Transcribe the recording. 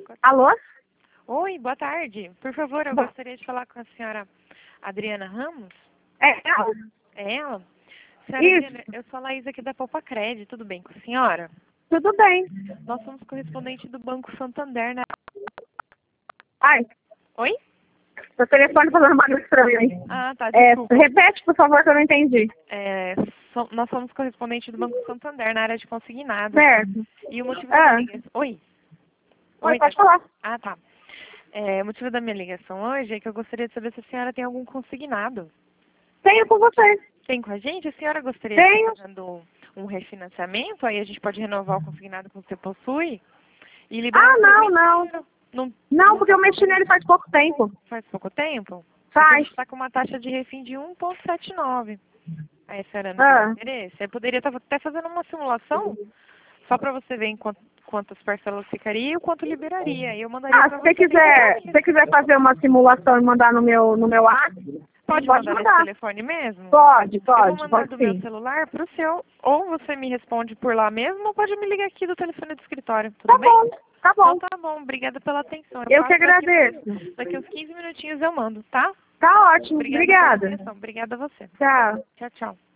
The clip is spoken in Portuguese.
Alô? Oi, boa tarde. Por favor, eu gostaria de falar com a senhora Adriana Ramos. É ela? É ela? Senhora Isso. Adriana, eu sou a Laís aqui da Poupa Cred, tudo bem com a senhora? Tudo bem. Nós somos correspondente do Banco Santander, né? Ai, Oi? seu telefone fazendo barulho estranho aí. Ah, tá, desculpa. Repete, por favor, que eu não entendi. Nós somos correspondente do Banco Santander na área de consignado. Certo. E o motivo da minha ligação... Oi? Oi, pode falar. Ah, tá. O motivo da minha ligação hoje é que eu gostaria de saber se a senhora tem algum consignado. Tenho com você. Tem com a gente? A senhora gostaria Tenho. de estar fazendo um refinanciamento? Aí a gente pode renovar o consignado que você possui e liberar o Não. dinheiro. Não, porque eu mexi nele faz pouco tempo. Faz pouco tempo? Faz. Porque a gente está com uma taxa de refim de 1,79. Aí a senhora não tem interesse? Eu poderia estar até fazendo uma simulação só para você ver em quantas parcelas ficaria e o quanto liberaria. E eu mandaria para Se você. você quiser fazer uma simulação e mandar no meu WhatsApp, Pode mandar nesse telefone mesmo? Pode, Eu vou mandar do meu sim. celular pro seu, ou você me responde por lá mesmo, ou pode me ligar aqui do telefone do escritório, tudo Tá bem? bom, tá bom. Então tá bom, obrigada pela atenção. Eu que passo agradeço. Daqui uns 15 minutinhos eu mando, tá? Tá ótimo, Pela obrigada. atenção. Obrigada a você. Tchau. Tchau, tchau.